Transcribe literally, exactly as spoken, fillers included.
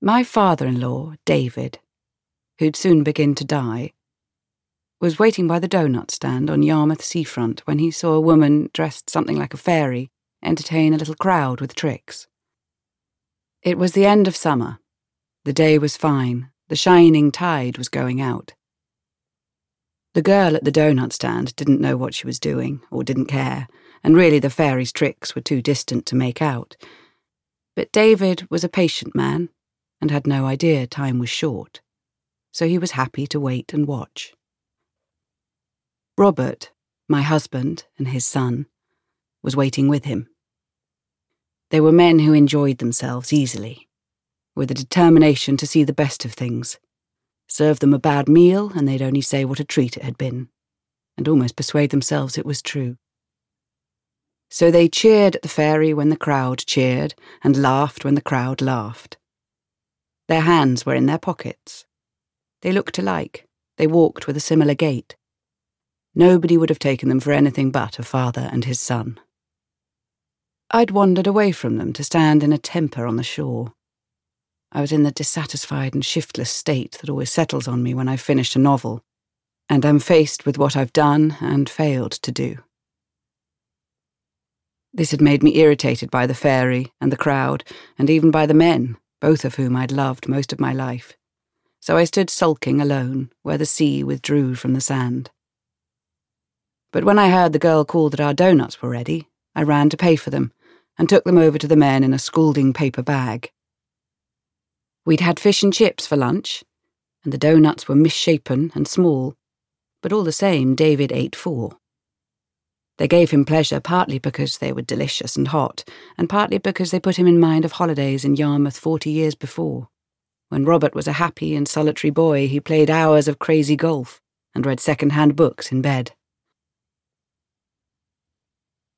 My father-in-law, David, who'd soon begin to die, was waiting by the donut stand on Yarmouth seafront when he saw a woman dressed something like a fairy entertain a little crowd with tricks. It was the end of summer. The day was fine. The shining tide was going out. The girl at the donut stand didn't know what she was doing, or didn't care, and really the fairy's tricks were too distant to make out. But David was a patient man, and had no idea time was short, so he was happy to wait and watch. Robert, my husband and his son, was waiting with him. They were men who enjoyed themselves easily, with a determination to see the best of things. Serve them a bad meal and they'd only say what a treat it had been, and almost persuade themselves it was true. So they cheered at the fairy when the crowd cheered, and laughed when the crowd laughed. Their hands were in their pockets. They looked alike. They walked with a similar gait. Nobody would have taken them for anything but a father and his son. I'd wandered away from them to stand in a temper on the shore. I was in the dissatisfied and shiftless state that always settles on me when I've finished a novel, and am faced with what I've done and failed to do. This had made me irritated by the fairy and the crowd, and even by the men, both of whom I'd loved most of my life. So I stood sulking alone, where the sea withdrew from the sand. But when I heard the girl call that our doughnuts were ready, I ran to pay for them, and took them over to the men in a scalding paper bag. We'd had fish and chips for lunch, and the doughnuts were misshapen and small, but all the same David ate four. They gave him pleasure partly because they were delicious and hot, and partly because they put him in mind of holidays in Yarmouth forty years before, when Robert was a happy and solitary boy who played hours of crazy golf and read second-hand books in bed.